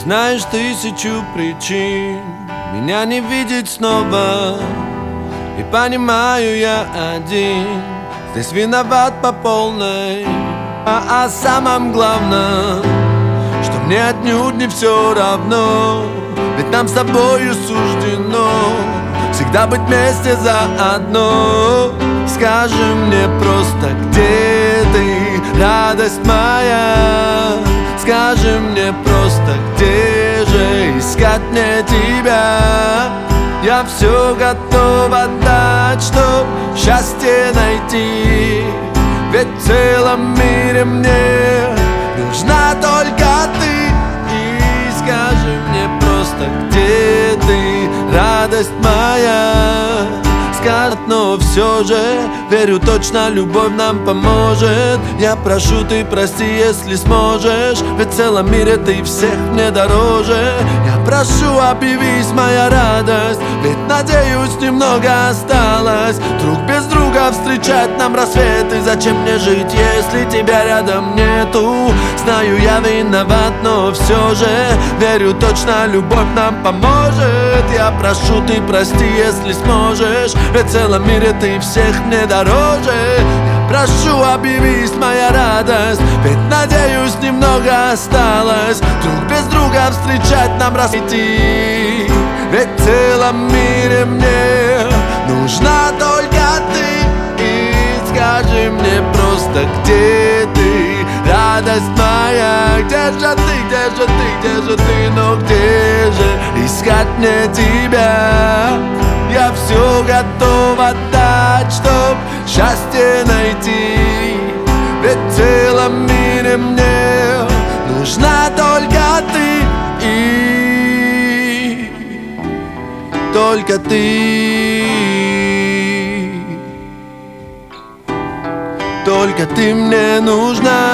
знаешь тысячу причин меня не видеть снова. И понимаю, я один здесь виноват по полной. А о самом главном, что мне отнюдь не все равно. Ведь нам с тобою суждено всегда быть вместе заодно. Скажи мне просто, где ты, радость моя? Скажи мне просто, где же искать мне тебя? Я все готов отдать, чтоб счастье найти. Ведь в целом мире мне нужна только ты. И скажи мне просто, где ты, радость моя? Скажет, но все же верю точно, любовь нам поможет. Я прошу, ты прости, если сможешь, ведь в целом мире ты всех мне дороже. Я прошу, объявись моя радость, ведь, надеюсь, немного осталось. Друг без друга встречать нам рассветы. Зачем мне жить, если тебя рядом нету? Знаю, я виноват, но все же верю точно, любовь нам поможет. Я прошу, ты прости, если сможешь, ведь в целом мире ты всех мне дороже. Я прошу, объявись моя радость, ведь, надеюсь, немного осталось. Друг без друга встречать нам рассветы. Ведь в целом мире мне нужна только ты. И скажи мне просто, где ты, радость моя? Где же ты, где же ты, где же ты? Но где же искать мне тебя? Я все готов отдать, чтоб счастье найти. Ведь в целом мире мне нужна только ты. И только ты. Только ты мне нужна.